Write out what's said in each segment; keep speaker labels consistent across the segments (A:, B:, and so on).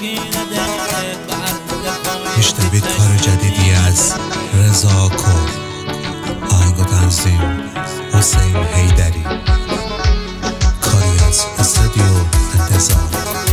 A: میشنوید کار جدیدی از رضا کور، آهنگ و تنظیم حسین حیدری، کاری از استودیو انتظار.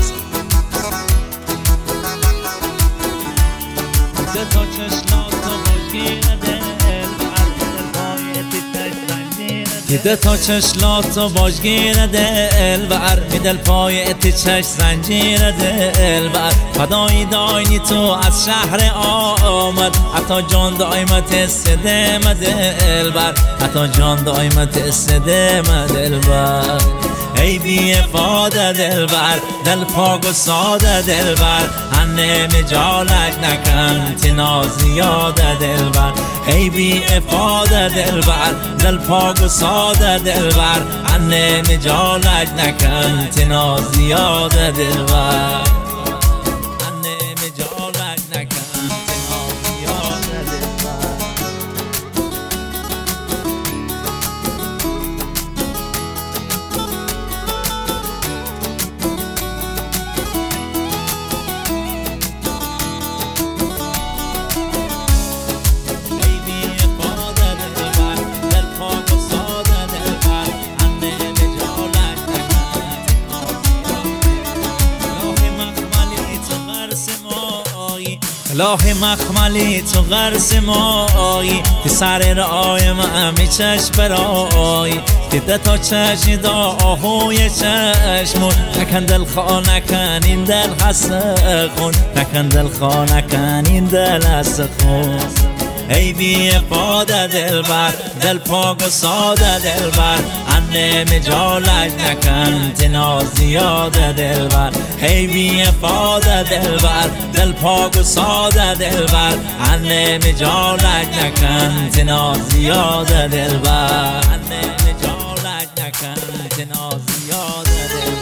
B: دیده تا چشلات و باجگیر دل بر میدل پای اتیچش زنجیر دل بر فدای داینی تو از شهر آمد حتی جان دایمت استدم دل بر حتی جان دایمت استدم دل بر ای بی افاده دل بر دل پاک و ساده دل بر هنه مجالک نکن تنا زیاده دل بر ای بی افاده دل بر دل پاک و ساده دل بر هنه مجالک نکن تنا زیاده دل بر هنه مجالک نکن تنا زیاده دل بر الهی مخملی تو غرس مایی که سر رای من میچش برایی دیده تا چشم دا آهوی چشمون نکن دل خواه نکن این دل حسه خون نکن دل خواه نکن این دل حسه خون ای بی افاده دل بر دل پاک و ساده دل بر انه مجالک نکن تنا زیاده دل بر ای بی افاده دل بر دل پاک و ساده دل بر انه مجالک نکن تنا زیاده دل بر انه مجالک نکن تنا زیاده دل